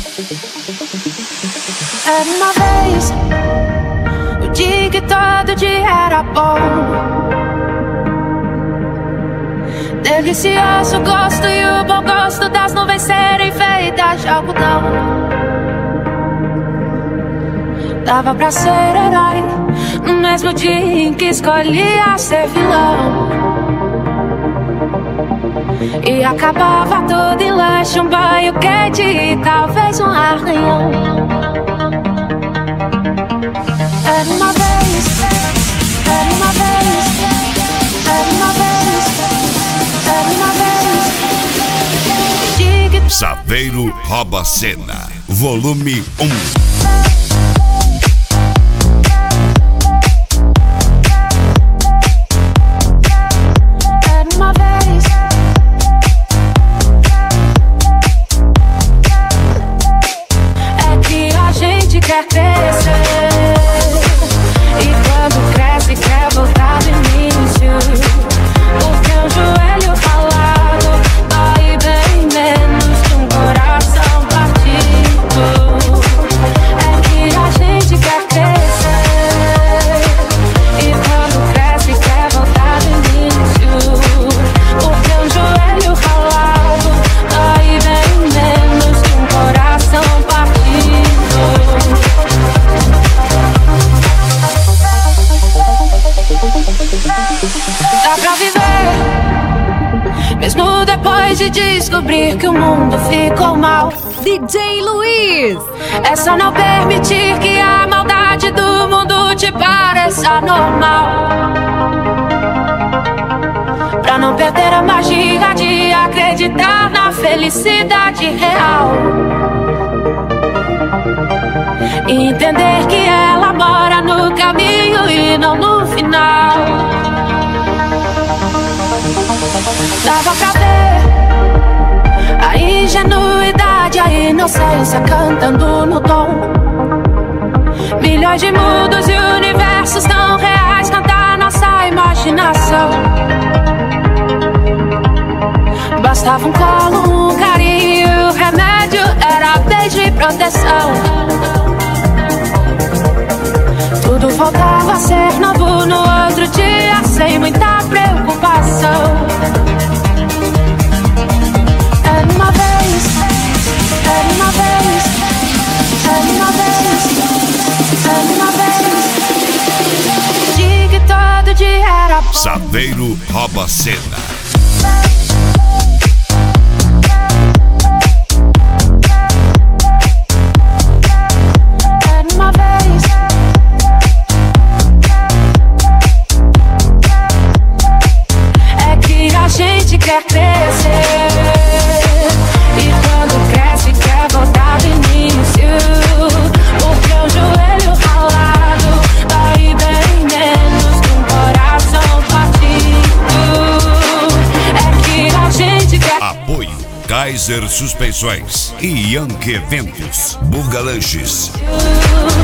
Era uma vez, o dia que todo dia era bom, delicioso gosto e o bom gosto das nuvens serem feitas de algodão. Dava pra ser herói no mesmo dia em que escolhia ser vilão. E acabava tudo em lanche, um banho quente e talvez um arranhão. Era uma vez, era uma vez, era uma vez, era uma vez. Saveiro rouba a cena, volume 1. Quer crescer, e quando cresce quer voltar do início, porque um joelho ralado dói bem menos que um coração partido. É que a gente quer crescer, e quando cresce quer voltar do início, porque um joelho ralado dói bem menos que um coração partido. Dá pra viver, mesmo depois de descobrir que o mundo ficou mal. DJ Luiz! É só não permitir que a maldade do mundo te pareça normal, pra não perder a magia de acreditar na felicidade real, e entender que ela mora no caminho e não no final. Dava pra ver a ingenuidade, a inocência cantando no tom. Milhões de mundos e universos tão reais cantar nossa imaginação. Bastava um colo, um carinho, o remédio era beijo e proteção. Tudo voltava a ser novo no outro dia, sem muita preocupação. Era uma vez, era uma vez, era uma vez, era uma vez. Dia que todo dia era bom. Saveiro rouba a cena. Quer crescer, e quando cresce quer voltar do início, porque um joelho ralado dói bem menos que um coração partido. É que a gente quer. Apoio Kaiser Suspensões e Yankee Eventos, Burga Lanches.